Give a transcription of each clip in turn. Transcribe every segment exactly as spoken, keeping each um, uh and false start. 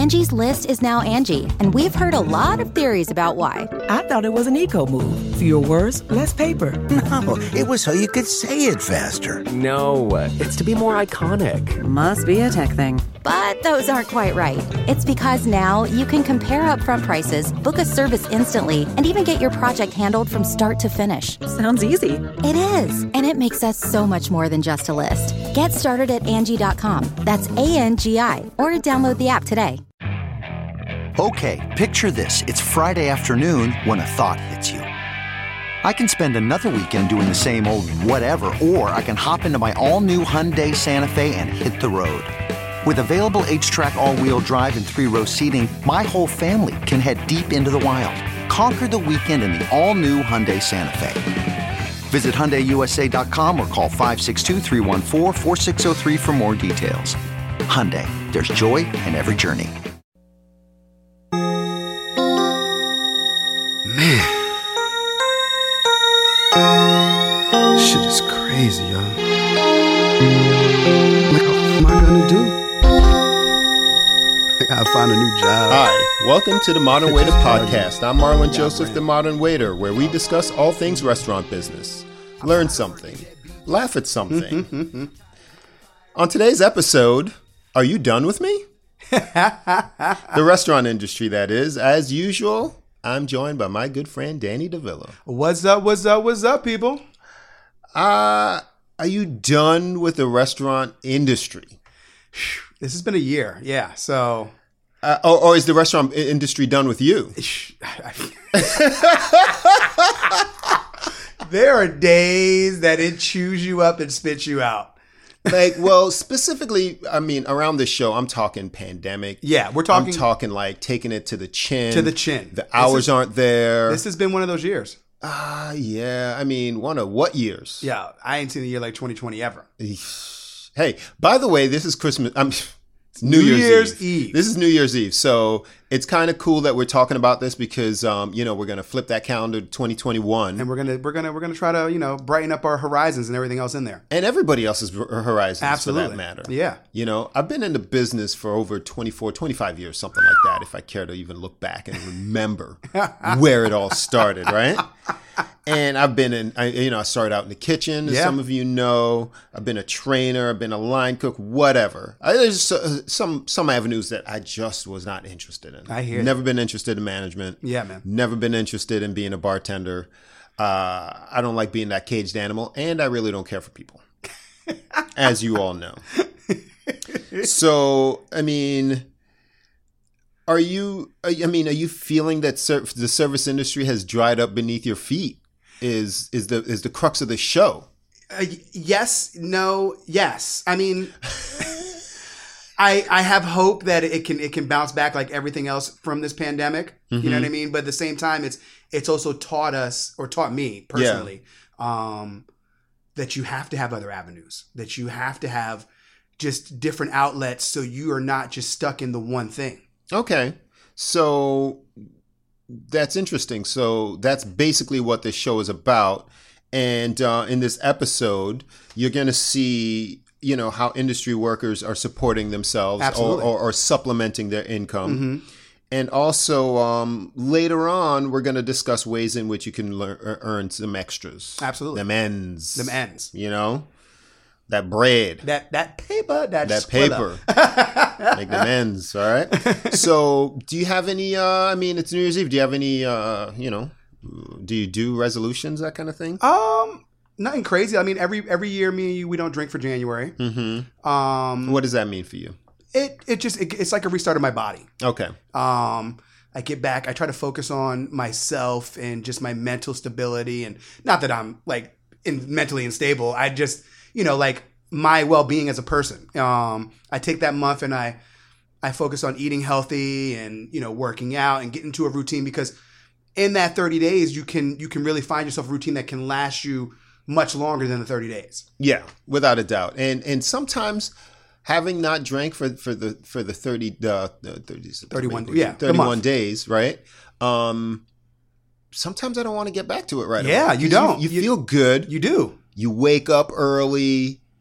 Angie's List is now Angie, and we've heard a lot of theories about why. I thought it was an eco move. Fewer words, less paper. No, it was so you could say it faster. No, it's to be more iconic. Must be a tech thing. But those aren't quite right. It's because now you can compare upfront prices, book a service instantly, and even get your project handled from start to finish. Sounds easy. It is, and it makes us so much more than just a list. Get started at Angie dot com. That's A N G I, or download the app today. Okay, picture this. It's Friday afternoon when a thought hits you. I can spend another weekend doing the same old whatever, or I can hop into my all-new Hyundai Santa Fe and hit the road. With available H-Track all-wheel drive and three-row seating, my whole family can head deep into the wild. Conquer the weekend in the all-new Hyundai Santa Fe. Visit Hyundai U S A dot com or call five six two, three one four, four six zero three for more details. Hyundai, there's joy in every journey. Man. Shit is crazy, y'all. Like, what am I gonna do? I gotta find a new job. Hi, welcome to the Modern Waiter Podcast. I'm Marlon Joseph, the Modern Waiter, where we discuss all things restaurant business. Learn something. Laugh at something. On today's episode, are you done with me? The restaurant industry, that is. As usual, I'm joined by my good friend, Danny DeVilla. What's up, what's up, what's up, people? Uh, are you done with the restaurant industry? This has been a year, yeah, so... Uh, or, or is the restaurant industry done with you? There are days that it chews you up and spits you out. Like, well, specifically, I mean, around this show, I'm talking pandemic. Yeah, we're talking... I'm talking like taking it to the chin. To the chin. The hours is, aren't there. This has been one of those years. Ah, uh, yeah. I mean, one of what years? Yeah, I ain't seen a year like twenty twenty ever. Hey, by the way, this is Christmas. I'm... New, New Year's, Year's Eve. Eve. This is New Year's Eve. So it's kind of cool that we're talking about this because, um, you know, we're going to flip that calendar to twenty twenty-one. And we're going to, we're going to, we're going to try to, you know, brighten up our horizons and everything else in there. And everybody else's horizons. Absolutely. For that matter. Yeah. You know, I've been in the business for over twenty-four, twenty-five years, something like that, if I care to even look back and remember where it all started, right? And I've been in, I, you know, I started out in the kitchen, as yeah. some of you know. I've been a trainer, I've been a line cook, whatever. I, there's uh, some some avenues that I just was not interested in. I hear Never been interested in management. Yeah, man. Never been interested in being a bartender. Uh, I don't like being that caged animal, and I really don't care for people, as you all know. So, I mean... Are you, I mean, are you feeling that ser- the service industry has dried up beneath your feet? Is is the is the crux of the show? Uh, yes, no, yes. I mean, I I have hope that it can it can bounce back like everything else from this pandemic. Mm-hmm. You know what I mean? But at the same time, it's it's also taught us or taught me personally yeah. um, that you have to have other avenues. That you have to have just different outlets, so you are not just stuck in the one thing. Okay, so that's interesting. So that's basically what this show is about. And uh, in this episode, you're going to see, you know, how industry workers are supporting themselves or, or, or supplementing their income. Mm-hmm. And also um, later on, we're going to discuss ways in which you can learn, earn some extras. Absolutely. Them ends. Them ends. You know? That bread. That that paper. That, that paper. Make them ends, all right? So do you have any, uh, I mean, it's New Year's Eve. Do you have any, uh, you know, do you do resolutions, that kind of thing? Um, nothing crazy. I mean, every every year, me and you, we don't drink for January. Mm-hmm. Um, what does that mean for you? It it just, it, it's like a restart of my body. Okay. Um, I get back, I try to focus on myself and just my mental stability. And not that I'm like in, mentally unstable. I just... you know, like my well-being as a person. Um, I take that month and I, I focus on eating healthy and, you know, working out and getting into a routine, because in that thirty days, you can, you can really find yourself a routine that can last you much longer than the thirty days. Yeah, without a doubt. And, and sometimes having not drank for, for the, for the thirty, uh, thirty, thirty-one, yeah, thirty-one days, right? Um, sometimes I don't want to get back to it right yeah, away. you don't. You, you you, feel good. You do. You wake up early,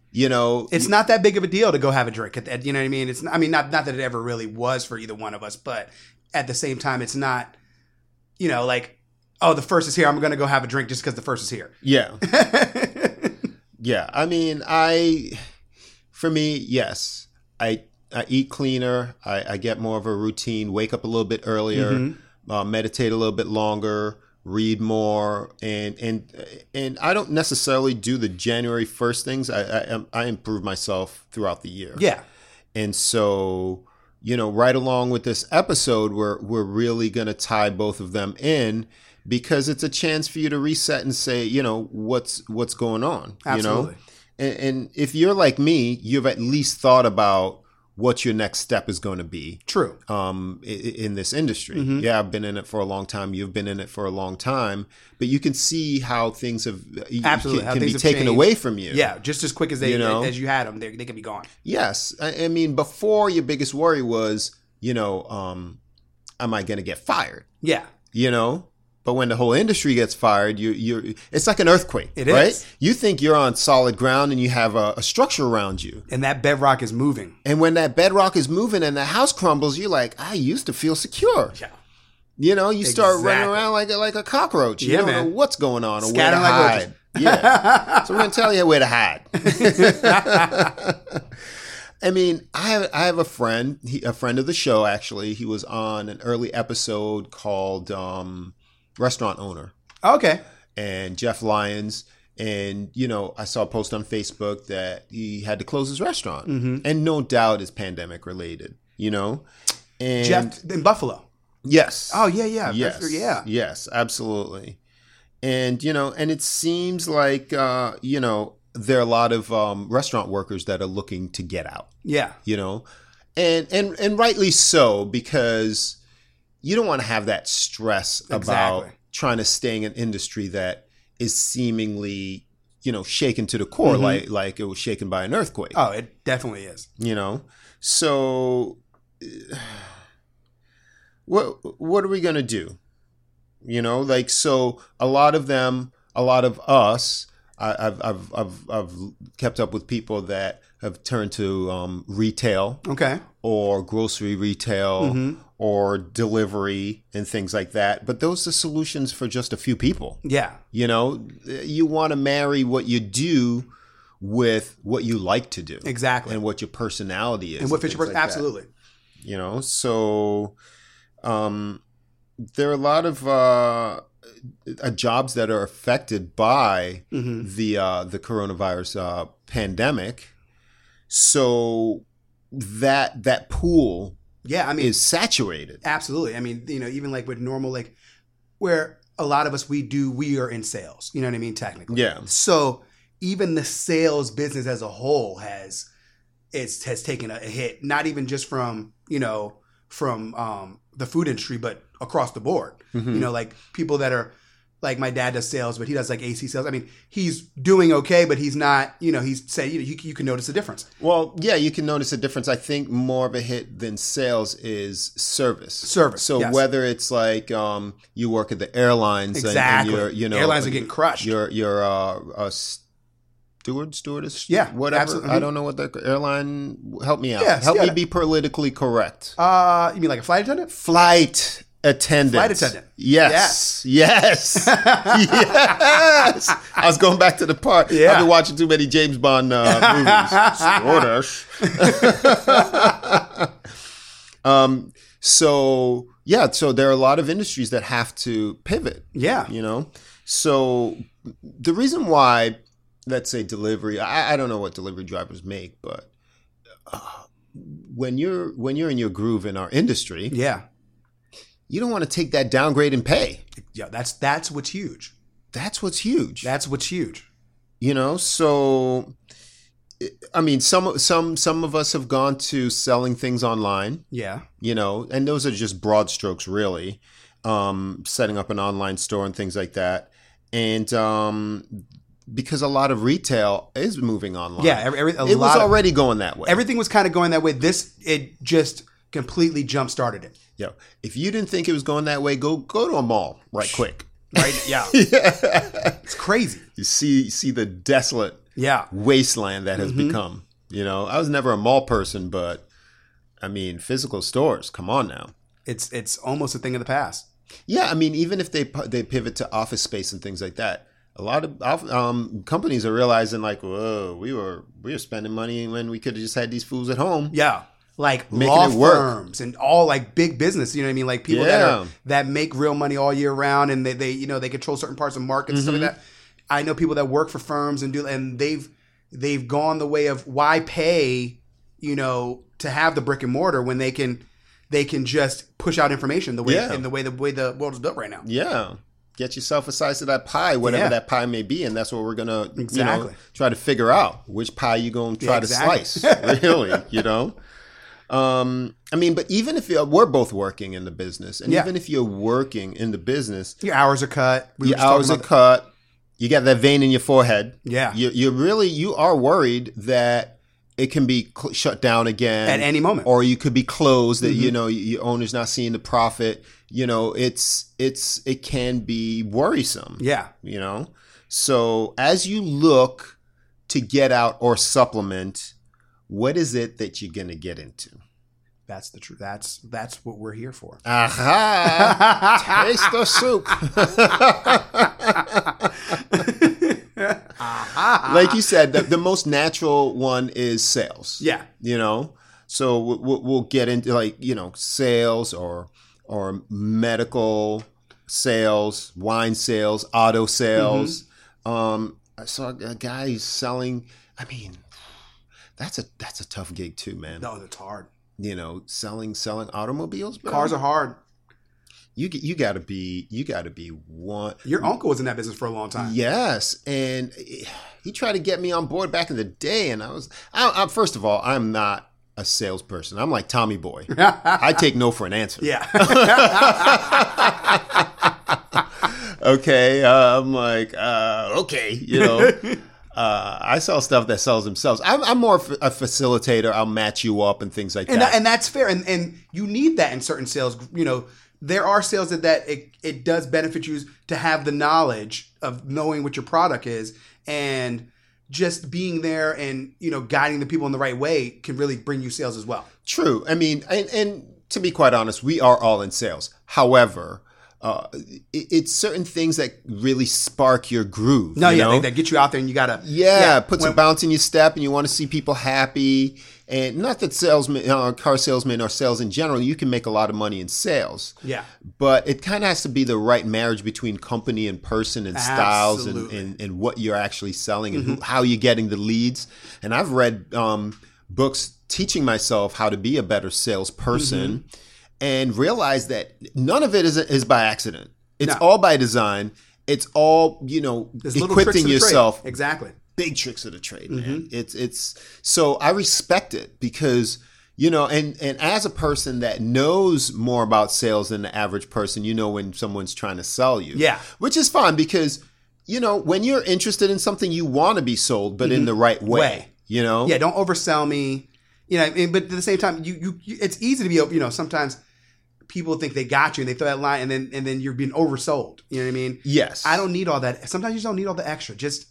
You know, It's not that big of a deal to go have a drink. At the, you know what I mean? It's I mean not not that it ever really was for either one of us, but at the same time, it's not. You know, like oh, the first is here. I'm going to go have a drink just because the first is here. Yeah, yeah. I mean, I for me, yes, I I eat cleaner. I, I get more of a routine. Wake up a little bit earlier. Mm-hmm. uh, meditate a little bit longer. Read more, and and and I don't necessarily do the January first things. I, I I improve myself throughout the year. Yeah, and so you know, right along with this episode, we're we're really gonna tie both of them in because it's a chance for you to reset and say, you know, what's what's going on. Absolutely. You know, and, and if you're like me, you've at least thought about what your next step is going to be. True. Um, in, in this industry. Mm-hmm. Yeah, I've been in it for a long time. You've been in it for a long time, but you can see how things have absolutely can, how can things be have taken changed. away from you. Yeah, just as quick as they you know? as you had them, they, they can be gone. Yes, I, I mean before your biggest worry was, you know, um, am I going to get fired? Yeah. You know. But when the whole industry gets fired, you you it's like an earthquake, it right? is. You think you're on solid ground and you have a, a structure around you. And that bedrock is moving. And when that bedrock is moving and the house crumbles, you're like, I used to feel secure. Yeah. You know, you start Exactly. running around like a, like a cockroach. You Yeah, don't man. know what's going on or Scattering where to like hide. Yeah. So we're going to tell you where to hide. I mean, I have I have a friend, he, a friend of the show, actually. He was on an early episode called um, Restaurant Owner. Okay. And Jeff Lyons. And, you know, I saw a post on Facebook that he had to close his restaurant. Mm-hmm. And no doubt it's pandemic related, you know? And Jeff in Buffalo. Yes. Oh, yeah, yeah. Yes. That's- yeah. Yes, absolutely. And, you know, and it seems like, uh, you know, there are a lot of um, restaurant workers that are looking to get out, Yeah. you know? And, and, and rightly so, because you don't want to have that stress about Exactly. trying to stay in an industry that is seemingly, you know, shaken to the core, Mm-hmm. like like it was shaken by an earthquake. Oh, it definitely is. You know, so uh, what what are we gonna do? You know, like so, a lot of them, a lot of us, I, I've I've I've I've kept up with people that have turned to um, retail Okay. or grocery retail. Mm-hmm. Or delivery and things like that. But those are solutions for just a few people. Yeah. You know, you want to marry what you do with what you like to do. Exactly. And what your personality is. And what fits your things person? like that. Absolutely. You know, so um, there are a lot of uh, uh, jobs that are affected by Mm-hmm. the uh, the coronavirus uh, pandemic. So that that pool Yeah. I mean, is saturated. absolutely. I mean, you know, even like with normal, like where a lot of us, we do, we are in sales, you know what I mean? Technically. Yeah. So even the sales business as a whole has, it's has taken a hit, not even just from, you know, from um, the food industry, but across the board, Mm-hmm. you know, like people that are, like my dad does sales, but he does like A C sales. I mean, he's doing okay, but he's not, you know, he's saying, you know, you, you can notice a difference. Well, yeah, you can notice a difference. I think more of a hit than sales is service. Service, So yes. whether it's like um, you work at the airlines, and- Exactly. and, you're, you know, Airlines are getting crushed. You're you're uh, a steward, stewardess, Yeah, whatever. absolutely. I don't know what the airline. Help me out. Yes, help yeah. me be politically correct. Uh, you mean like a flight attendant? Flight attendant. Flight attendant. Yes. Yes. Yes. I was going back to the part. Yeah. I've been watching too many James Bond uh, movies. Stewardess. um, so, yeah, so there are a lot of industries that have to pivot. Yeah. You know? So the reason why, let's say delivery, I, I don't know what delivery drivers make, but uh, when you're when you're in your groove in our industry, Yeah. you don't want to take that downgrade in pay. Yeah. That's, that's what's huge. That's what's huge. That's what's huge. You know, so I mean, some some some of us have gone to selling things online. Yeah. You know, and those are just broad strokes, really. Um, setting up an online store and things like that, and um, because a lot of retail is moving online. Yeah. Every, every, a it was lot of- already going that way. everything was kind of going that way. This, it just completely jump started it. Yo, if you didn't think it was going that way, go go to a mall right quick. Right? Yeah. Yeah. It's crazy. You see see the desolate Yeah. wasteland that has Mhm. become. You know, I was never a mall person, but I mean, physical stores. Come on now. It's it's almost a thing of the past. Yeah, I mean, even if they pu- they pivot to office space and things like that, a lot of off- um, companies are realizing like, whoa, we were we were spending money when we could have just had these fools at home. Yeah. Like Making law it work. firms and all like big business, you know what I mean? Like people that Yeah. are that make real money all year round and they, they you know, they control certain parts of markets and stuff Mm-hmm. like that. I know people that work for firms and do and they've they've gone the way of why pay, you know, to have the brick and mortar when they can they can just push out information the way Yeah. in the way the way the world is built right now. Yeah. Get yourself a slice of that pie, whatever Yeah. that pie may be, and that's what we're gonna you Exactly. know try to figure out which pie you gonna try Yeah, exactly. to slice. Really, you know. Um, I mean, but even if you're, we're both working in the business, and Yeah. even if you're working in the business, Your hours are cut. We were your just talking hours are about- cut. You got that vein in your forehead. Yeah. You you really you are worried that it can be cl- shut down again At any moment. or you could be closed. That Mm-hmm. you know your owner's not seeing the profit. You know, it's it's it can be worrisome. Yeah. You know, so as you look to get out or supplement, what is it that you're gonna get into? That's the truth. That's that's what we're here for. Aha! Taste the soup. Like you said, the, the most natural one is sales. Yeah. You know, so we'll, we'll get into like, you know, sales or or medical sales, wine sales, auto sales. Mm-hmm. Um, I saw a guy selling. I mean, that's a that's a tough gig too, man. No, that's hard. You know, selling selling automobiles, bro. Cars are hard. You get- you got to be you got to be one. Your uncle was in that business for a long time. Yes, and he tried to get me on board back in the day, and I was. I, I, first of all, I'm not a salesperson. I'm like Tommy Boy. I take no for an answer. Yeah. Okay, uh, I'm like, uh, okay, you know. Uh, I sell stuff that sells themselves. I'm, I'm more of a facilitator. I'll match you up and things like and that. that, and that's fair. And and you need that in certain sales. You know, there are sales that, that it, it does benefit you to have the knowledge of knowing what your product is, and just being there and, you know, guiding the people in the right way can really bring you sales as well. True. I mean, and, and to be quite honest, we are all in sales. However, uh, it, it's certain things that really spark your groove. No, you yeah, know? they, they get you out there and you gotta Yeah, puts when- a bounce in your step, and you want to see people happy. And not that salesmen, uh, car salesmen, or sales in general, you can make a lot of money in sales. Yeah. But it kind of has to be the right marriage between company and person and styles and, Absolutely. and, and what you're actually selling and who, how you're getting the leads. And I've read um, books teaching myself how to be a better salesperson and realize that none of it is, is by accident. It's No. all by design. It's all, you know, There's little tricks equipping of the trade. yourself. Exactly. Big tricks of the trade, man. It's it's so I respect it because you know, and and as a person that knows more about sales than the average person, you know when someone's trying to sell you, Yeah. which is fine because you know when you're interested in something, you want to be sold, but in the right way, Way. you know. Yeah, don't oversell me. You know, I mean, but at the same time, you, you you it's easy to be, you know, sometimes people think they got you and they throw that line and then and then you're being oversold. You know what I mean? Yes. I don't need all that. Sometimes you just don't need all the extra. Just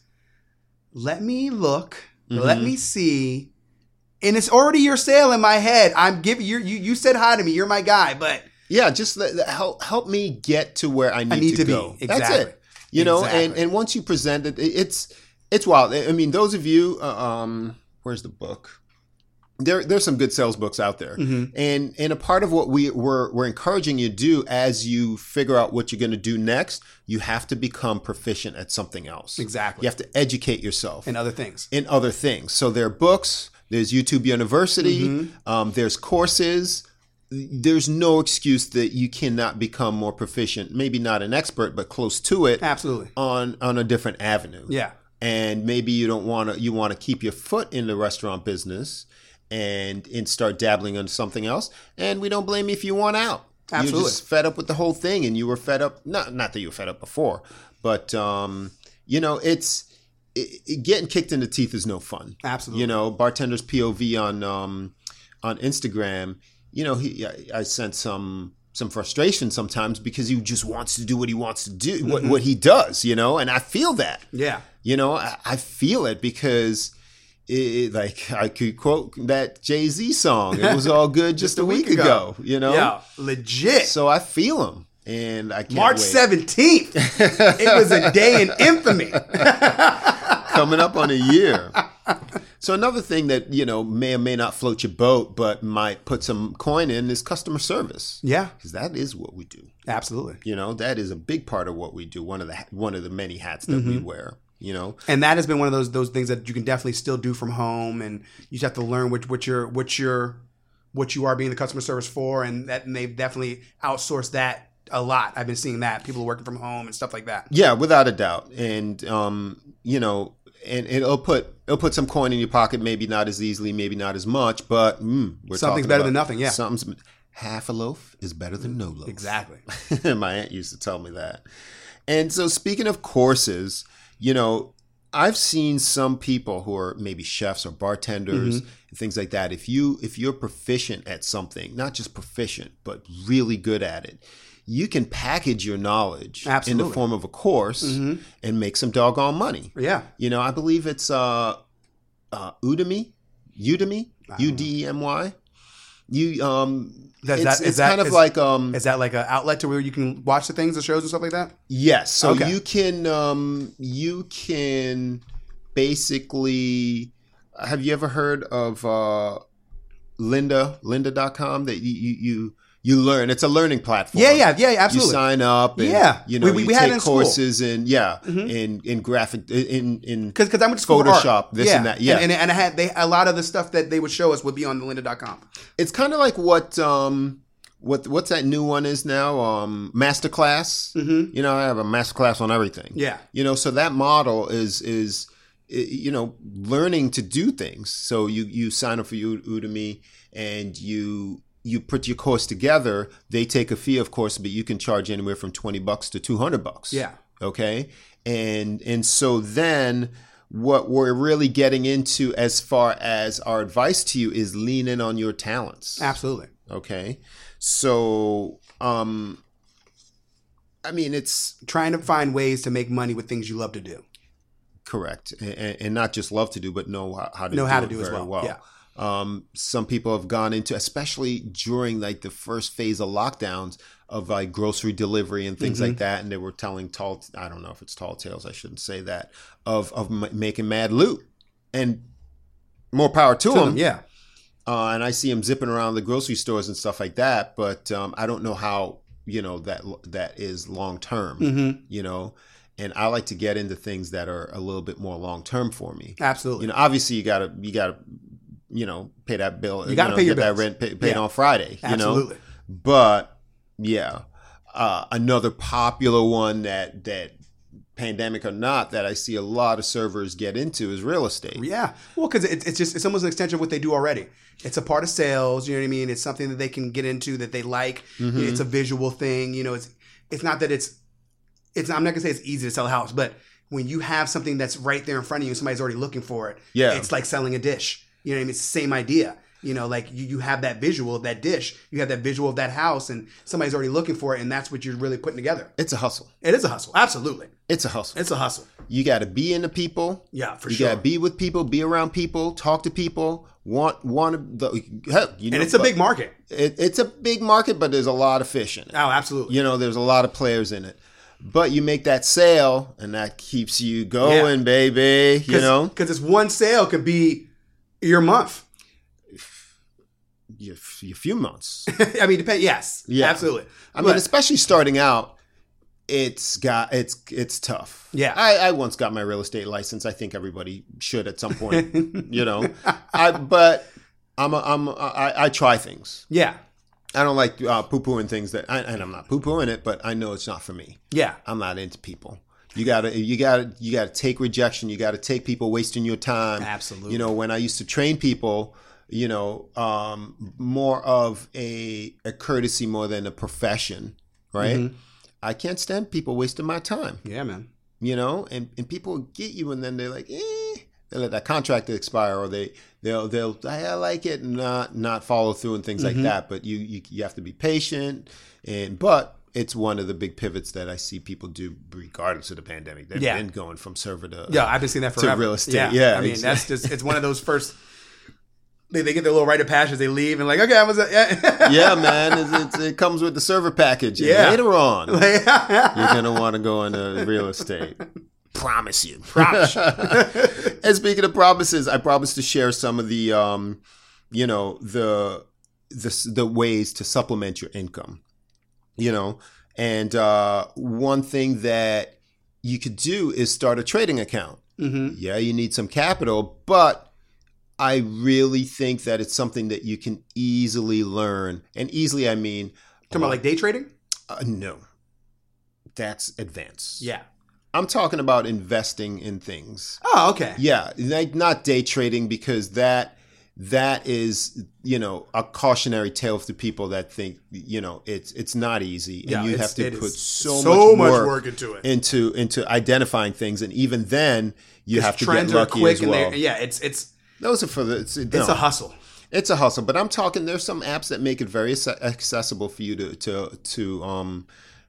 let me look, let me see. And it's already your sale in my head. I'm giving you you you said hi to me. You're my guy, but Yeah, just let, let- help help me get to where I need, need to, to be. go. That's Exactly. it. You know, and Exactly. and once you present it, it- it's it's wild. I mean, those of you, uh, um, where's the book? There, there's some good sales books out there, Mm-hmm. and and a part of what we we're we're encouraging you to do as you figure out what you're going to do next, you have to become proficient at something else. Exactly. You have to educate yourself and other things. in other things. So there are books, there's YouTube University, Mm-hmm. um, there's courses. There's no excuse that you cannot become more proficient, maybe not an expert, but close to it Absolutely. on, on a different avenue. Yeah. And maybe you don't want to, you want to keep your foot in the restaurant business and, and start dabbling into something else. And we don't blame you if you want out. Absolutely. You're just fed up with the whole thing and you were fed up. Not, not that you were fed up before, but, um, you know, it's, it, it- getting kicked in the teeth is no fun. Absolutely. You know, Bartender's P O V on um, on Instagram. You know, he I, I sense some some frustration sometimes because he just wants to do what he wants to do, what, what he does. You know, and I feel that. Yeah. You know, I, I feel it because it, like I could quote that Jay-Z song. It was all good just, just a week, week ago. ago, you know? Yeah, legit. So I feel them. And I can't March wait. seventeenth. It was a day in infamy. Coming up on a year. So another thing that, you know, may or may not float your boat, but might put some coin in is customer service. Yeah. Because that is what we do. Absolutely. You know, that is a big part of what we do. One of the one of the many hats that mm-hmm. we wear. You know, and that has been one of those those things that you can definitely still do from home, and you just have to learn what what you're what you're what you are being the customer service for, and that and they've definitely outsourced that a lot. I've been seeing that people working from home and stuff like that. Yeah, without a doubt, and um, you know, and it'll put it'll put some coin in your pocket. Maybe not as easily, maybe not as much, but mm, we're something's better than nothing. Yeah, something's half a loaf is better than no loaf. Exactly. My aunt used to tell me that. And so, speaking of courses. You know, I've seen some people who are maybe chefs or bartenders mm-hmm. and things like that. If you if you're proficient at something, not just proficient, but really good at it, you can package your knowledge Absolutely. in the form of a course mm-hmm. and make some doggone money. Yeah. You know, I believe it's uh, uh, Udemy, Udemy, U D E M Y. You um. Is it's that, is it's that, kind of is, like um. Is that like an outlet to where you can watch the things, the shows, and stuff like that? Yes. So okay. you can um you can basically have you ever heard of uh Lynda lynda dot com that you you you, you learn it's a learning platform. Yeah, yeah, yeah, absolutely. You sign up and yeah. you know we, we, you we take had courses school. in yeah mm-hmm. in in graphic in in because because I went to school Photoshop for art. this yeah. and that. Yeah. And, and and I had they a lot of the stuff that they would show us would be on the lynda dot com. It's kind of like what um What what's that new one is now? Um, Masterclass. Mm-hmm. You know, I have a masterclass on everything. Yeah. You know, so that model is is you know learning to do things. So you you sign up for Udemy and you you put your course together. They take a fee, of course, but you can charge anywhere from twenty bucks to two hundred bucks. Yeah. Okay. And and so then. What we're really getting into as far as our advice to you is lean in on your talents. Absolutely. Okay. So, um, I mean, it's trying to find ways to make money with things you love to do. Correct. And, and not just love to do, but know how, how to know do how to it do very as well. well. Yeah. Um, some people have gone into, especially during like the first phase of lockdowns of like grocery delivery and things mm-hmm. like that. And they were telling tall, I don't know if it's tall tales. I shouldn't say that of, of m- making mad loot and more power to, to them. them. Yeah. Uh, and I see them zipping around the grocery stores and stuff like that. But um, I don't know how, you know, that, that is long term, mm-hmm. you know, and I like to get into things that are a little bit more long term for me. Absolutely. You know, obviously you gotta, you gotta, you know, pay that bill. You gotta you know, pay your get bills. that rent pay, paid yeah. on Friday. You Absolutely. know, but yeah, uh, another popular one that that pandemic or not that I see a lot of servers get into is real estate. Yeah, well, because it's it's just it's almost an extension of what they do already. It's a part of sales. You know what I mean? It's something that they can get into that they like. Mm-hmm. It's a visual thing. You know, it's it's not that it's it's. I'm not gonna say it's easy to sell a house, but when you have something that's right there in front of you and somebody's already looking for it, yeah, it's like selling a dish. You know what I mean? It's the same idea. You know, like you, you have that visual of that dish, you have that visual of that house, and somebody's already looking for it, and that's what you're really putting together. It's a hustle. It is a hustle. Absolutely. It's a hustle. It's a hustle. You got to be into people. Yeah, for you sure. You got to be with people, be around people, talk to people, want, want to, hell, you know. And it's a big market. It, it's a big market, but there's a lot of fish in it. Oh, absolutely. You know, there's a lot of players in it. But you make that sale, and that keeps you going, yeah. baby. You know? Because this one sale could be your month. Your, your few months. I mean, depend. Yes, yeah, absolutely. I mean, but, especially starting out, it's got it's it's tough. Yeah, I, I once got my real estate license. I think everybody should at some point. You know, I but I'm a, I'm a, I, I try things. Yeah, I don't like uh, poo pooing things that, I, and I'm not poo pooing it, but I know it's not for me. Yeah, I'm not into people. You gotta, you gotta, you gotta take rejection. You gotta take people wasting your time. Absolutely. You know, when I used to train people. You know, um, more of a, a courtesy more than a profession, right? Mm-hmm. I can't stand people wasting my time. Yeah, man. You know, and, and people get you and then they're like, eh, they let that contract expire or they, they'll, they'll, I like it and not, not follow through and things mm-hmm. like that. But you, you, you have to be patient and, but it's one of the big pivots that I see people do regardless of the pandemic. They've Yeah. been going from server to Yeah, I've been seeing that to forever. real estate. Yeah, Yeah, I mean exactly. that's just it's one of those first. They, they get their little rite of passage. They leave and like, okay, I was yeah, Yeah, man, it's, it's, it comes with the server package. And Yeah. later on, Like, you're gonna want to go into real estate. Promise you. Promise. And speaking of promises, I promised to share some of the, um, you know, the the the ways to supplement your income. You know, and uh, one thing that you could do is start a trading account. Mhm. Yeah, you need some capital, but I really think that it's something that you can easily learn. And easily, I mean, Talking about like day trading. uh, no, that's advanced. Yeah. I'm talking about investing in things. Oh, okay. Yeah, like not day trading, because that that is, you know, a cautionary tale to people that think, you know, it's it's not easy, and Yeah, you it's- have to it put is so, so much, much work work into it. into into identifying things, and even then you have to Trends get are lucky quick as and well. they yeah, it's it's Those are for the it's, it's no. a hustle. It's a hustle, but I'm talking. There's some apps that make it very ac- accessible for you to to to um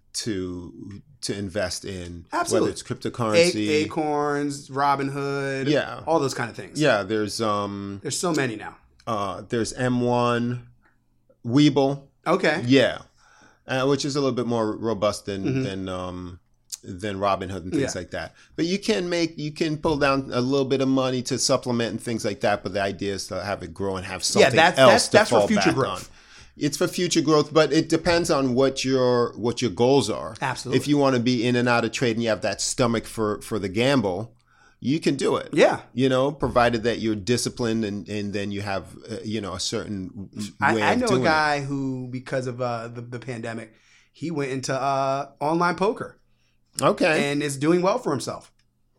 to to invest in, Absolutely. whether it's cryptocurrency. A- Acorns, Robinhood, Yeah. all those kind of things. Yeah, there's um There's so many now. uh there's M one, Webull. Okay. Yeah, uh, which is a little bit more robust than Mhm. than um than Robinhood and things Yeah. like that. But you can make you can pull down a little bit of money to supplement and things like that. But the idea is to have it grow and have something that's- else that's- to that's for fall future back growth. on. It's for future growth, but it depends on what your what your goals are. Absolutely. If you want to be in and out of trade and you have that stomach for for the gamble, you can do it. Yeah. You know, provided that you're disciplined and, and then you have, uh, you know, a certain I, way I of know a doing it. guy who, because of uh, the, the pandemic, he went into uh, online poker Okay. and is doing well for himself.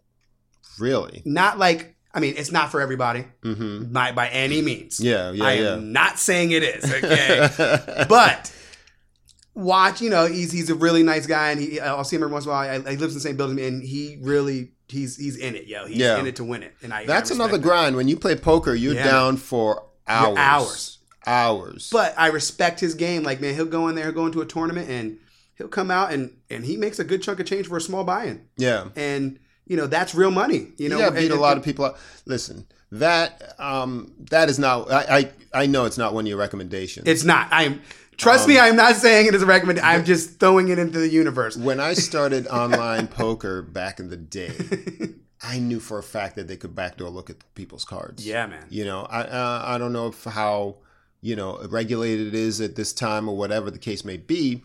Really? Not like, I mean, it's not for everybody, Mm-hmm. by, by any means. Yeah, yeah, I yeah. am not saying it is, okay? But watch, you know, he's he's a really nice guy, and he I'll see him every once in a while. I, he lives in the same building, and he really he's he's in it, yo. He's Yeah. in it to win it, and I That's I respect another that. grind. When you play poker, you're Yeah. down for hours. You're hours. Hours. But I respect his game. Like, man, he'll go in there, he'll go into a tournament, and he'll come out and and he makes a good chunk of change for a small buy-in, yeah. and you know that's real money. You know, yeah, beat and- a lot of people out. Listen, that um, that is not. I, I I know it's not one of your recommendations. It's not. I'm. Trust Um, me, I'm not saying it as a recommendation. I'm just throwing it into the universe. When I started online poker back in the day, I knew for a fact that they could backdoor look at people's cards. Yeah, man. You know, I uh, I don't know if how you know regulated it is at this time or whatever the case may be,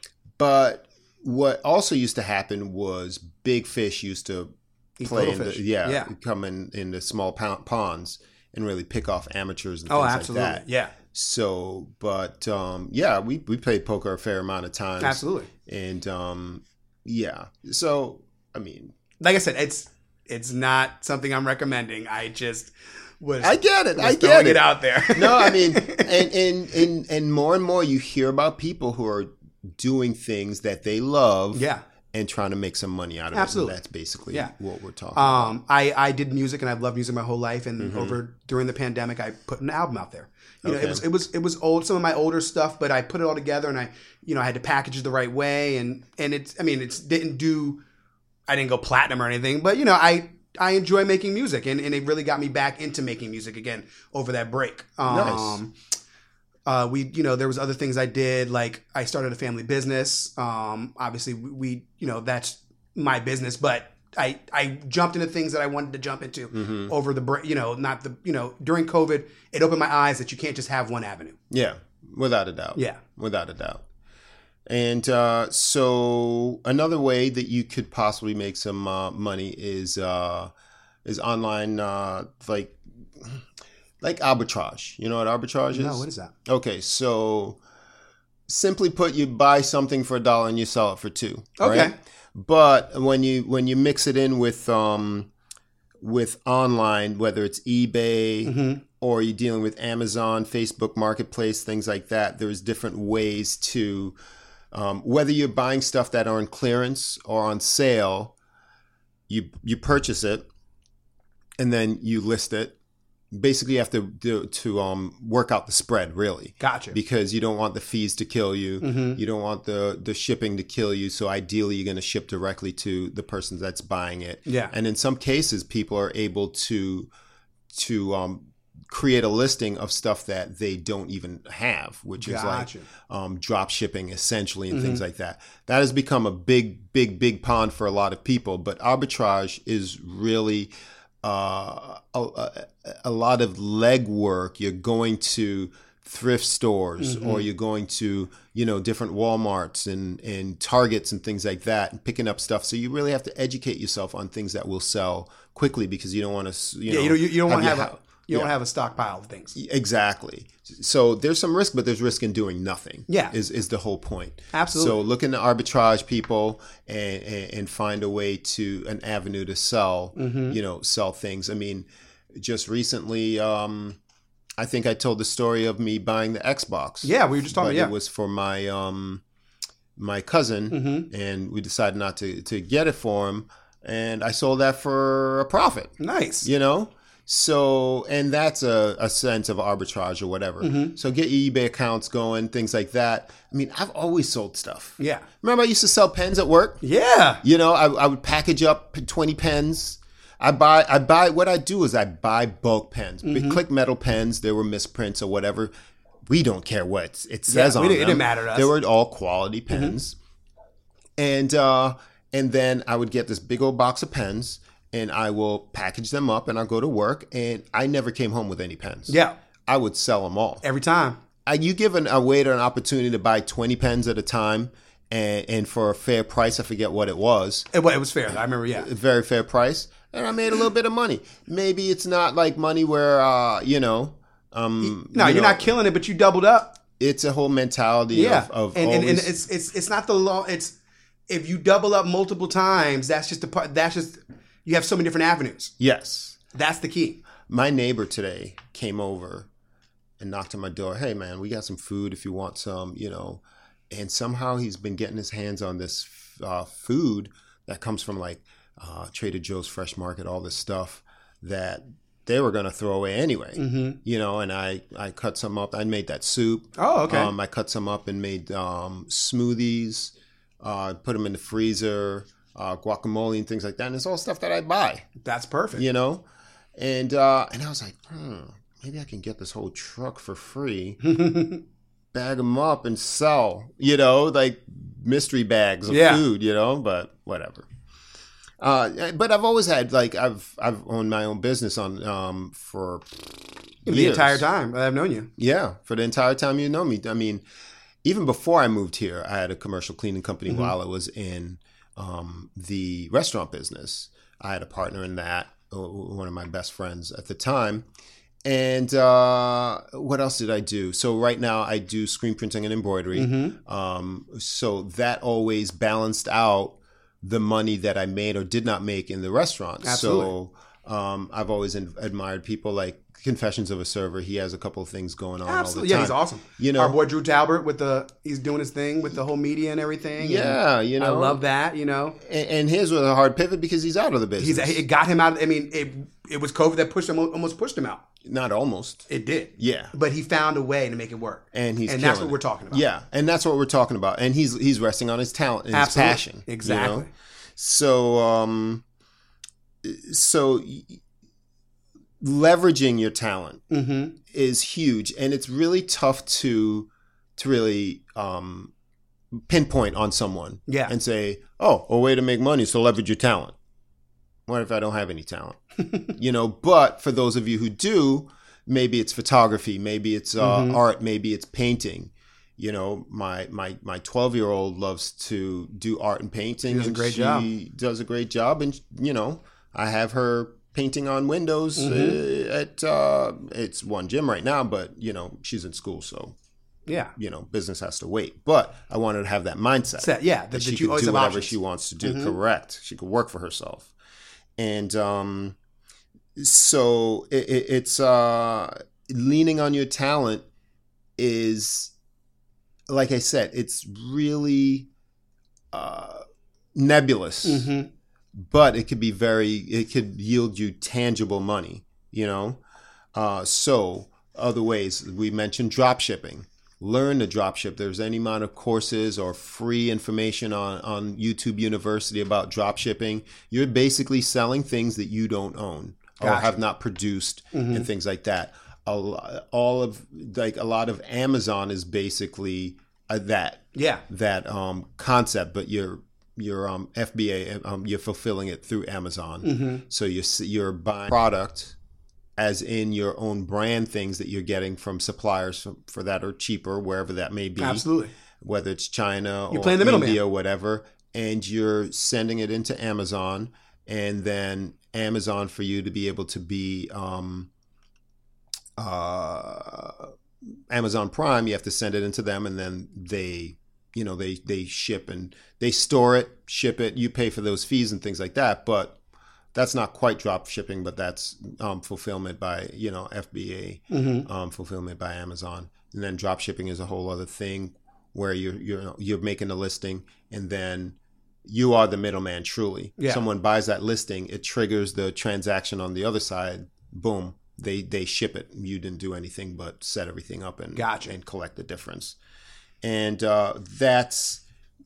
but what also used to happen was big fish used to Eat play little in the, fish. yeah, Yeah. come in in the small pond, ponds and really pick off amateurs and Oh, things absolutely. like that. Yeah, So, but um, yeah, we we played poker a fair amount of times. absolutely. And um, yeah, so I mean, Like I said, it's it's not something I'm recommending. I just was. I get it. was I get throwing it. it out there. No, I mean, and, and and and more and more you hear about people who are doing things that they love, Yeah. and trying to make some money out of Absolutely. it. And that's basically Yeah. what we're talking about. Um, I, I did music and I've loved music my whole life. And Mm-hmm. over during the pandemic, I put an album out there. You know, Okay. it was it was it was old, some of my older stuff, but I put it all together and I, you know, I had to package it the right way. And and it's, I mean, it's didn't do, I didn't go platinum or anything, but you know, I I enjoy making music, and, and it really got me back into making music again over that break. Um, Nice. Uh, we, you know, there was other things I did, like I started a family business. Um, obviously, we, you know, that's my business, but I, I jumped into things that I wanted to jump into Mm-hmm. over the break. You know, not the, you know, during COVID, it opened my eyes that you can't just have one avenue. Yeah, without a doubt. Yeah. Without a doubt. And uh, so another way that you could possibly make some uh, money is uh, is online, uh, like like arbitrage. You know what arbitrage is? No, what is that? Okay, so simply put, you buy something for a dollar and you sell it for two. Okay. Right? But when you when you mix it in with um, with online, whether it's eBay Mm-hmm. or you're dealing with Amazon, Facebook Marketplace, things like that, there's different ways to um, whether you're buying stuff that are on clearance or on sale, you you purchase it and then you list it basically you have to do, to um work out the spread really. Gotcha. Because you don't want the fees to kill you. Mm-hmm. You don't want the the shipping to kill you. So ideally you're going to ship directly to the person that's buying it. Yeah. And in some cases people are able to to um create a listing of stuff that they don't even have, which is Gotcha. like um, drop shipping essentially and Mm-hmm. things like that. That has become a big, big, big pond for a lot of people. But arbitrage is really uh, a, a lot of legwork. You're going to thrift stores Mm-hmm. or you're going to, you know, different Walmarts and, and Targets and things like that and picking up stuff. So you really have to educate yourself on things that will sell quickly because you don't want to, you Yeah, know, you don't, you, you don't want to your have a, hou- you don't yeah. have a stockpile of things. Exactly. So there's some risk, but there's risk in doing nothing. Yeah. Is is the whole point. Absolutely. So look into arbitrage people and, and, and find a way to an avenue to sell, Mm-hmm. you know, sell things. I mean, just recently, um, I think I told the story of me buying the Xbox. Yeah, we were just talking but about, yeah. it was for my um my cousin Mm-hmm. and we decided not to, to get it for him. And I sold that for a profit. Nice. You know? So, and that's a, a sense of arbitrage or whatever. Mm-hmm. So get your eBay accounts going, things like that. I mean, I've always sold stuff. Yeah. Remember I used to sell pens at work? Yeah. You know, I, I would package up twenty pens. I buy, I buy, what I do is I buy bulk pens. Mm-hmm. Big click metal pens, there were misprints or whatever. We don't care what it says Yeah, on we them. didn't- it didn't matter to us. They were all quality pens. And, uh, and then I would get this big old box of pens and I will package them up and I'll go to work and I never came home with any pens. Yeah. I would sell them all. Every time. I, you give an, a waiter an opportunity to buy twenty pens at a time and, and for a fair price, I forget what it was, It, wa- it was fair. I remember, yeah. a very fair price, and I made a little bit of money. Maybe it's not like money where, uh, you know, um, No, you you're know, not killing it, but you doubled up. It's a whole mentality Yeah. of, of and, and, and always- it's it's it's not the law. It's if you double up multiple times, that's just the part. That's just you have so many different avenues. yes. That's the key. My neighbor today came over and knocked on my door. Hey, man, we got some food if you want some, you know. And somehow he's been getting his hands on this uh, food that comes from like uh, Trader Joe's Fresh Market, all this stuff that they were going to throw away anyway, Mm-hmm. you know. And I, I cut some up. I made that soup. Oh, okay. Um, I cut some up and made um, smoothies, uh, put them in the freezer, uh, guacamole and things like that. And it's all stuff that I buy. That's perfect. You know, and uh, and I was like, hmm, maybe I can get this whole truck for free, bag them up and sell. You know, like mystery bags of Yeah. food. You know, but whatever. Uh, but I've always had like I've I've owned my own business on um for the years. entire time that I've known you. Yeah, for the entire time you know me. I mean, even before I moved here, I had a commercial cleaning company Mm-hmm. while I was in um, the restaurant business. I had a partner in that, uh, one of my best friends at the time. And uh, what else did I do? So right now I do screen printing and embroidery. Mm-hmm. Um, so that always balanced out the money that I made or did not make in the restaurant. Absolutely. So um, I've always in- admired people like Confessions of a Server. He has a couple of things going on Absolutely. all Yeah, the time. he's awesome. You know, Our boy Drew Talbert with the he's doing his thing with the whole media and everything. and yeah, you know, I love that. You know, And, and his was a hard pivot because he's out of the business. he's it got him out. I mean, it it was COVID that pushed him almost pushed him out. Not almost. It did. Yeah. But he found a way to make it work. And he's and that's killing what it. we're talking about. Yeah, and that's what we're talking about. And he's he's resting on his talent and Absolutely. his passion. you Exactly. know? So um, so leveraging your talent Mm-hmm. is huge, and it's really tough to to really um, pinpoint on someone. Yeah. And say, oh, a way to make money is to leverage your talent. What if I don't have any talent? You know, but for those of you who do, maybe it's photography, maybe it's uh, Mhm. art, maybe it's painting. You know, my my my twelve year old loves to do art and painting. She does a and great she job. does a great job, and you know, I have her painting on windows Mhm. uh, at uh, it's one gym right now, but you know, she's in school, so Yeah. you know, business has to wait. But I want her to have that mindset Set, yeah, that- that she that you can always do have whatever options. she wants to do. Mhm. Correct. She could work for herself, and um, so it, it, it's uh, leaning on your talent is, like I said, it's really uh, nebulous, Mm-hmm. but it could be very. It could yield you tangible money. You know. Uh, so other ways, we mentioned drop shipping. Learn to drop ship. There's any amount of courses or free information on, on YouTube University about drop shipping. You're basically selling things that you don't own or Gotcha. have not produced and things like that. A, lo- all of like a lot of Amazon is basically uh, that Yeah. that um, concept, but you're you're um, F B A um, you're fulfilling it through Amazon. So you're s- you're buying product as in your own brand things that you're getting from suppliers for, for that are cheaper wherever that may be. Absolutely. Whether it's China You're or playing the middleman. India or whatever, and you're sending it into Amazon, and then Amazon for you to be able to be um, uh, Amazon Prime, you have to send it into them, and then they, you know, they they ship and they store it, ship it. You pay for those fees and things like that, but that's not quite drop shipping, but that's um, fulfillment by, you know, F B A, Mm-hmm. um, fulfillment by Amazon. And then drop shipping is a whole other thing where you're you're you're making a listing, and then you are the middleman. Truly, Yeah. someone buys that listing, it triggers the transaction on the other side. Boom, they they ship it. You didn't do anything but set everything up and Gotcha. and collect the difference. And uh, that's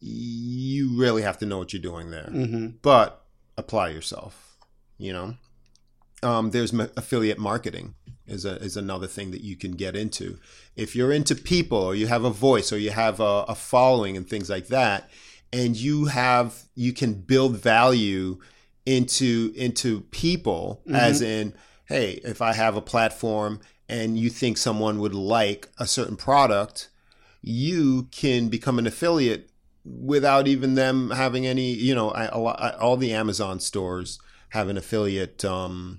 you really have to know what you're doing there, Mm-hmm. but apply yourself. You know, um, there's ma- affiliate marketing is a, is another thing that you can get into. If you're into people, or you have a voice, or you have a, a following and things like that, and you have you can build value into into people, as in, hey, if I have a platform and you think someone would like a certain product, you can become an affiliate without even them having any, you know, I, a lot- I, all the Amazon stores have an affiliate um,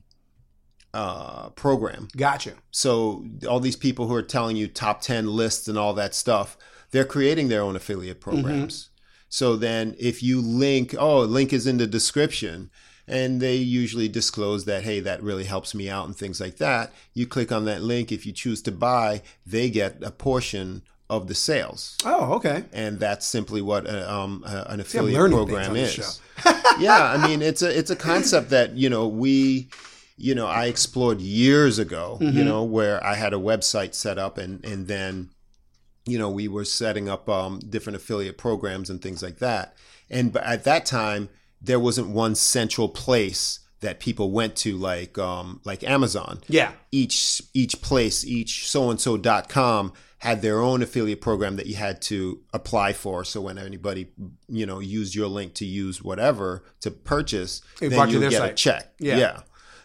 uh, program. Gotcha. So all these people who are telling you top ten lists and all that stuff, they're creating their own affiliate programs. So then if you link, oh, link is in the description, and they usually disclose that, hey, that really helps me out and things like that. You click on that link. If you choose to buy, they get a portion of the sales. Oh, okay. And that's simply what a, um, a, an I'm affiliate learning program things on is. this Yeah, I mean, it's a it's a concept that, you know, we, you know, I explored years ago, you know, where I had a website set up, and and then, you know, we were setting up um, different affiliate programs and things like that. And but at that time, there wasn't one central place that people went to, like um, like Amazon. Yeah. Each each place, each so and so dot com had their own affiliate program that you had to apply for. So when anybody, you know, used your link to use whatever to purchase, It then brought you you their get a site. check. Yeah. Yeah.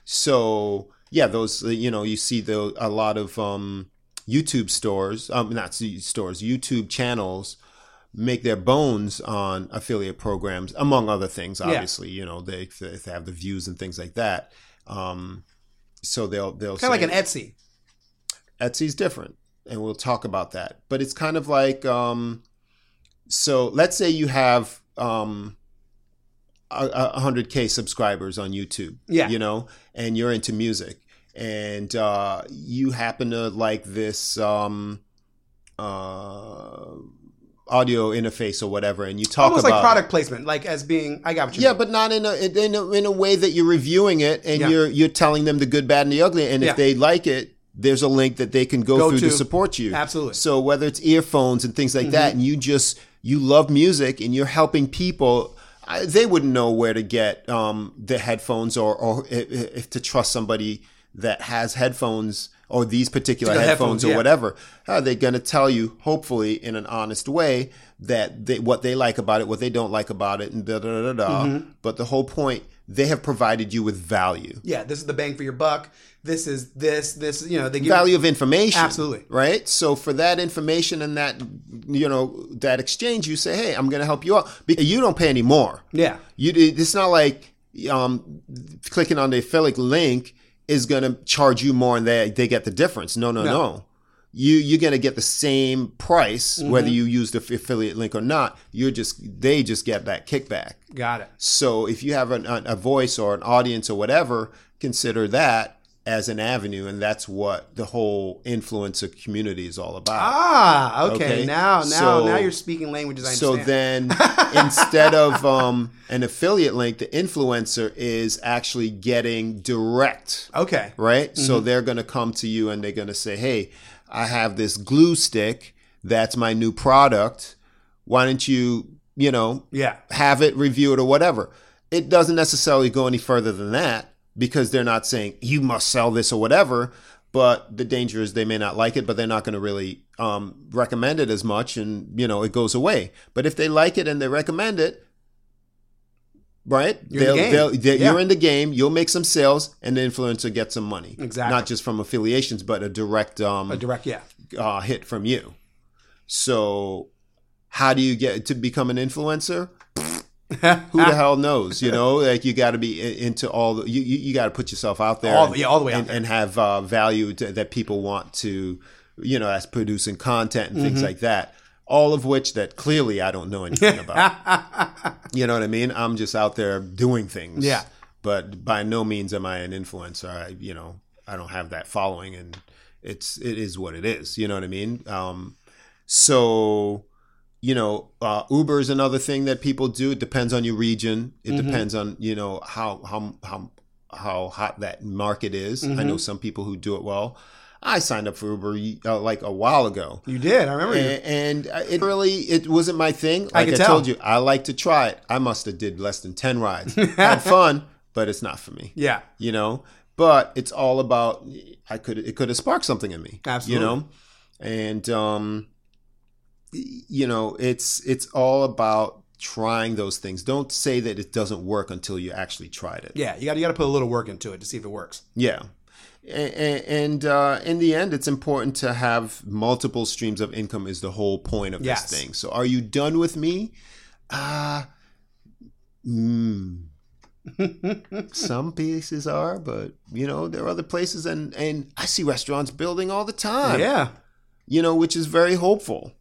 So yeah, those, you know, you see the a lot of um, YouTube stores, um, not stores, YouTube channels make their bones on affiliate programs, among other things. Obviously, you know, they, they have the views and things like that. Um, so they'll they'll Kind of like say- an Etsy. Etsy's different, and we'll talk about that. But it's kind of like, um, so let's say you have um, a, a one hundred K subscribers on YouTube, Yeah. you know, and you're into music, and uh, you happen to like this um, uh, audio interface or whatever, and you talk Almost about like product placement, like as being, I got what you yeah, mean. but not in a in a, in a way that you're reviewing it and Yeah. you're you're telling them the good, bad, and the ugly. And Yeah. if they like it, there's a link that they can go, Go through to. to. support you. Absolutely. So whether it's earphones and things like that, and you just you love music and you're helping people, I, they wouldn't know where to get um, the headphones, or or if, if to trust somebody that has headphones or these particular Particular headphones, headphones, or yeah. whatever. Are they going to tell you, hopefully in an honest way, that they, what they like about it, what they don't like about it, and da da da da. Mm-hmm. But the whole point, they have provided you with value, Yeah, this is the bang for your buck. This is this, this, you know, they give value of information. Absolutely. Right. So for that information and that, you know, that exchange, you say, hey, I'm going to help you out. Because you don't pay any more. Yeah. You, it's not like um, clicking on the affiliate link is going to charge you more and they, they get the difference. No, no, No. no. You, you're going to get the same price, Mm-hmm. whether you use the affiliate link or not. You're just, they just get that kickback. Got it. So if you have an, a voice or an audience or whatever, consider that as an avenue, and that's what the whole influencer community is all about. Ah, okay. Okay? Now, now, So- now you're speaking languages I So understand. then, instead of um, an affiliate link, the influencer is actually getting direct, okay. right? Mm-hmm. So they're going to come to you and they're going to say, hey, I have this glue stick. That's my new product. Why don't you, you know, Yeah. have it, review it, or whatever. It doesn't necessarily go any further than that because they're not saying you must sell this or whatever. But the danger is they may not like it, but they're not going to really um, recommend it as much, and you know it goes away. But if they like it and they recommend it, right? You're in the game. They'll, they, Yeah. You're in the game. You'll make some sales, and the influencer gets some money. Exactly. Not just from affiliations, but a direct um, A direct, yeah. uh, hit from you. So, how do you get to become an influencer? Who the hell knows? You know, like you got to be i- into all the. You you, you got to put yourself out there, All- and, yeah, all the way out and, there. and have uh, value to, that people want to, you know, as producing content and Mm-hmm. things like that. All of which that clearly I don't know anything about. You know what I mean? I'm just out there doing things. Yeah. But by no means am I an influencer. I, you know, I don't have that following, and it's it is what it is. You know what I mean? Um, so, you know, uh, Uber is another thing that people do. It depends on your region. It Mm-hmm. depends on, you know, how how how how hot that market is. I know some people who do it well. I signed up for Uber uh, like a while ago. You did. I remember you. And, and it really, it wasn't my thing. Like I I, can tell. told you, I like to try it. I must have did less than ten rides. Had fun, but it's not for me. Yeah. You know, but it's all about, I could, it could have sparked something in me. Absolutely. You know, and, um, you know, it's, it's all about trying those things. Don't say that it doesn't work until you actually tried it. Yeah. You got you got to put a little work into it to see if it works. Yeah. And, and uh, in the end, it's important to have multiple streams of income is the whole point of Yes. this thing. So are you done with me? Uh, mm, some places are, but, you know, there are other places. And, and I see restaurants building all the time, Yeah. you know, which is very hopeful.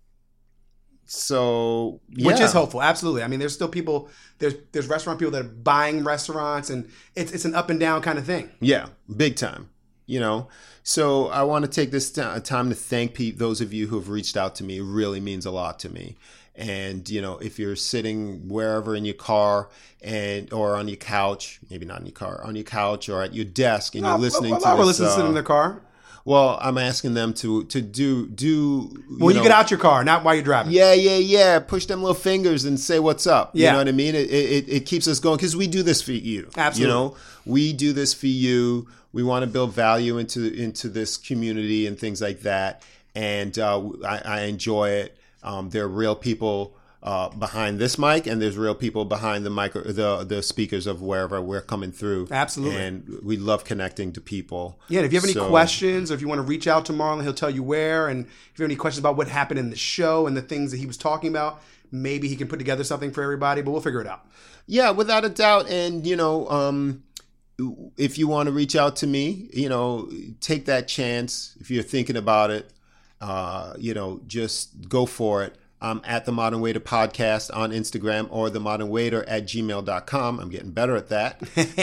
So, yeah. Which is hopeful, absolutely. I mean, there's still people. There's there's restaurant people that are buying restaurants, and it's it's an up and down kind of thing. Yeah, big time. You know, so I want to take this t- time to thank pe- those of you who have reached out to me. It really means a lot to me. And you know, if you're sitting wherever in your car and or on your couch, maybe not in your car, on your couch or at your desk, and you're listening well, to well, we're this, listening to uh, in their car. well, I'm asking them to to do do When you know, get out your car, not while you're driving. Yeah, yeah, yeah. Push them little fingers and say what's up. Yeah. You know what I mean? It it, it keeps us going because we do this for you. Absolutely. You know, we do this for you. We want to build value into into this community and things like that. And uh, I, I enjoy it. Um, there are real people uh, behind this mic, and there's real people behind the mic, the the speakers of wherever we're coming through. Absolutely. And we love connecting to people. Yeah, and if you have any So- questions or if you want to reach out to Marlon, he'll tell you where. And if you have any questions about what happened in the show and the things that he was talking about, maybe he can put together something for everybody, but we'll figure it out. Yeah, without a doubt. And, you know, um, if you want to reach out to me, you know, take that chance. If you're thinking about it, uh, you know, just go for it. I'm at the Modern Waiter Podcast on Instagram or the Modern Waiter at gmail dot com. I'm getting better at that.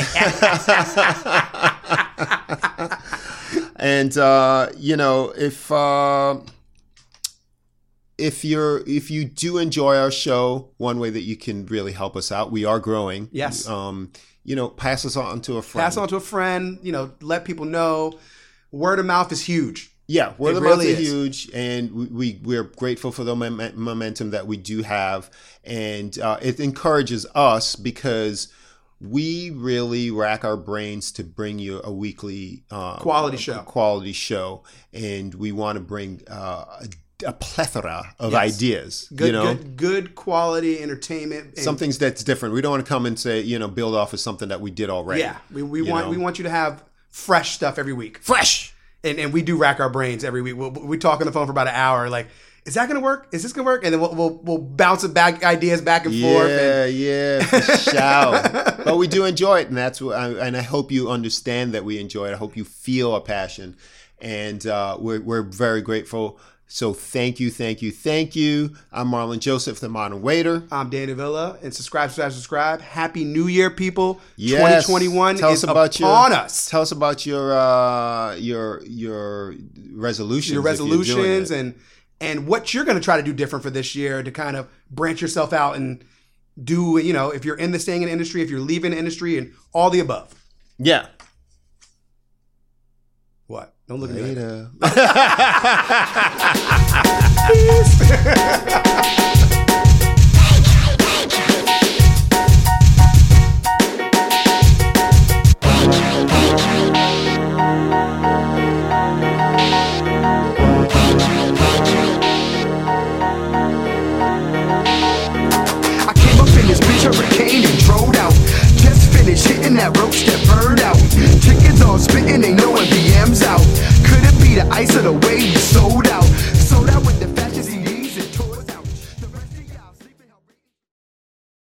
And, uh, you know, if, uh, if you're if you do enjoy our show, one way that you can really help us out, we are growing. Yes. Um, you know, pass us on to a friend. Pass it on to a friend, you know, let people know. Word of mouth is huge. Yeah, word It of really mouth is is. huge, and we, we we're grateful for the mom- momentum that we do have, and uh, it encourages us because we really rack our brains to bring you a weekly um, Quality show. quality show, and we want to bring uh, a, a plethora of Yes. ideas. Good, you know, good, good quality entertainment. and- something that's different. We don't want to come and say, you know, build off of something that we did already. Yeah, we, we you want know? we want you to have fresh stuff every week. fresh. And, and we do rack our brains every week. We'll, we talk on the phone for about an hour. Like, is that going to work? Is this going to work? And then we'll, we'll we'll bounce it back, ideas back and forth. Yeah, And, yeah, for sure. But we do enjoy it, and that's what. I, and I hope you understand that we enjoy it. I hope you feel a passion, and uh, we're we're very grateful So thank you, thank you, thank you. I'm Marlon Joseph, the Modern Waiter. I'm Danny Villa, and subscribe, subscribe, subscribe. Happy New Year, people! Yes. twenty twenty-one tell is us about upon your, us. Tell us about your uh, your your resolutions. Your if you're doing resolutions it. and and what you're going to try to do different for this year to kind of branch yourself out and do, you know, if you're in the staying in the industry, if you're leaving the industry, and all the above. Yeah. What? Don't look at me. Later. I came up in this bitch hurricane.